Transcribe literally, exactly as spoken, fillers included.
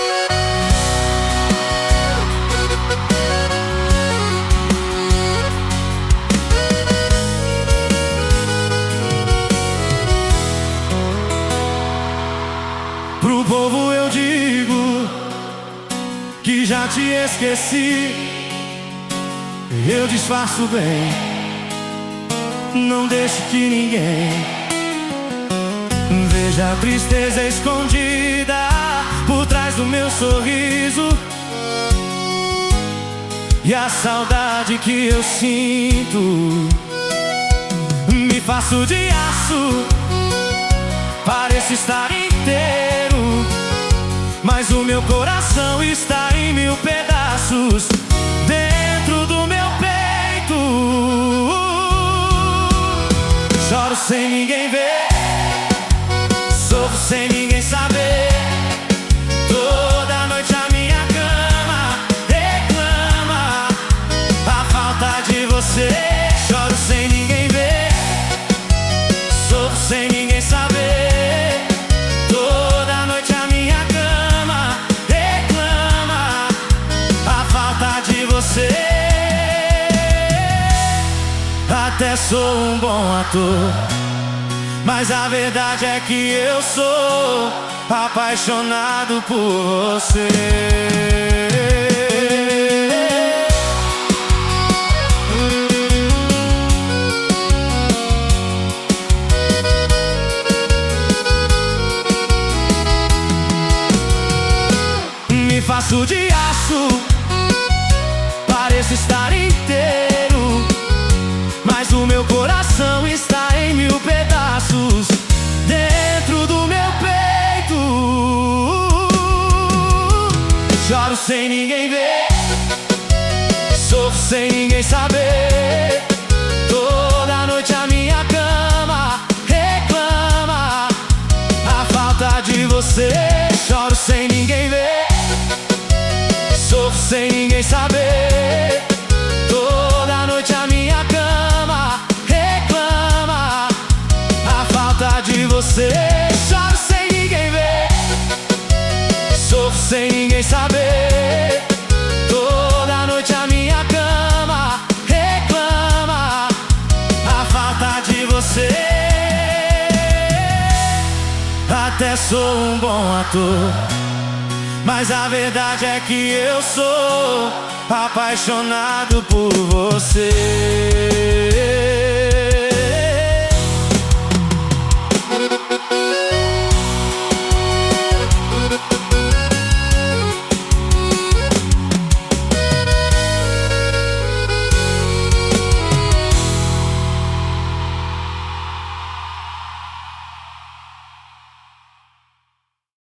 Pro povo eu digo que já te esqueci. Eu disfarço bem, não deixe que ninguém veja a tristeza escondida por trás do meu sorriso e a saudade que eu sinto. Me faço de aço, pareço estar inteiro, mas o meu coração está em mil pedaços dentro do meu peito. Choro sem ninguém ver, sofro sem ninguém saber. Toda noite a minha cama reclama a falta de você. Choro sem ninguém ver, sofro sem ninguém saber. Toda noite a minha cama reclama a falta de você. Até sou um bom ator, mas a verdade é que eu sou apaixonado por você. Me faço de aço, pareço estar inteiro, mas o meu coração está em mil pedaços dentro do meu peito. Choro sem ninguém ver, sofro sem ninguém saber. Toda noite a minha cama reclama a falta de você. Choro sem ninguém ver, sofro sem ninguém saber. Toda noite a minha cama reclama a falta de você. Choro sem ninguém ver, sofro sem ninguém saber. Toda noite a minha cama reclama a falta de você. Até sou um bom ator, mas a verdade é que eu sou apaixonado por você.